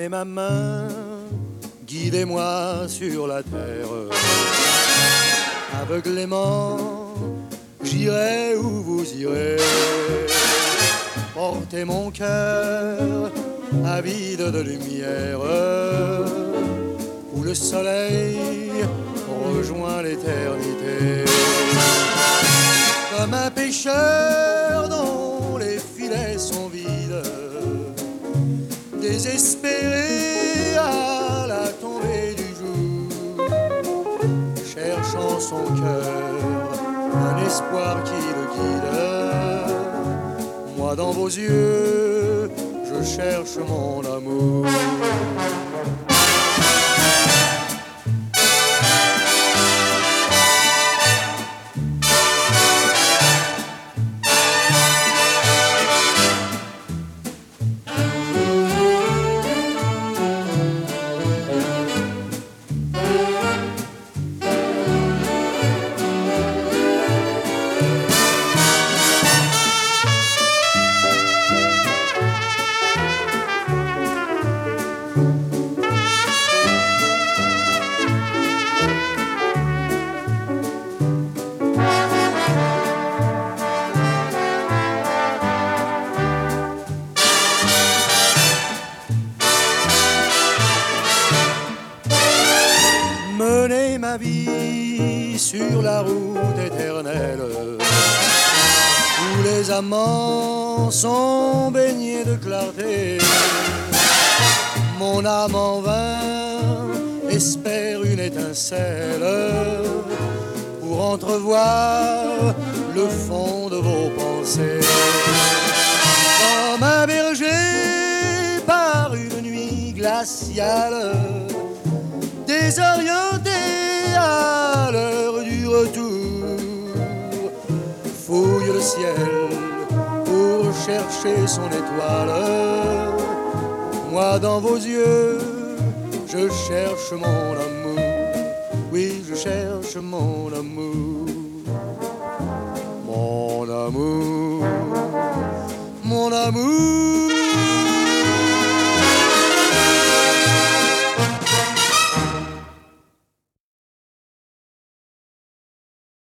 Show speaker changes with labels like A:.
A: ma main, guidez-moi sur la terre. Aveuglément, j'irai où vous irez. Portez mon cœur avide de lumière, où le soleil rejoint l'éternité. Comme un pêcheur dont les filets sont vides, désespéré à la tombée du jour, cherchant son cœur, un espoir qui le guide. Moi dans vos yeux, je cherche mon amour. Mener ma vie sur la route éternelle où les amants sont baignés de clarté. Mon âme en vain espère une étincelle pour entrevoir le fond de vos pensées. Comme un berger par une nuit glaciale, désorienté à l'heure du retour, fouille le ciel pour chercher son étoile. Moi dans vos yeux, je cherche mon amour. Oui, je cherche mon amour. Mon amour, mon amour.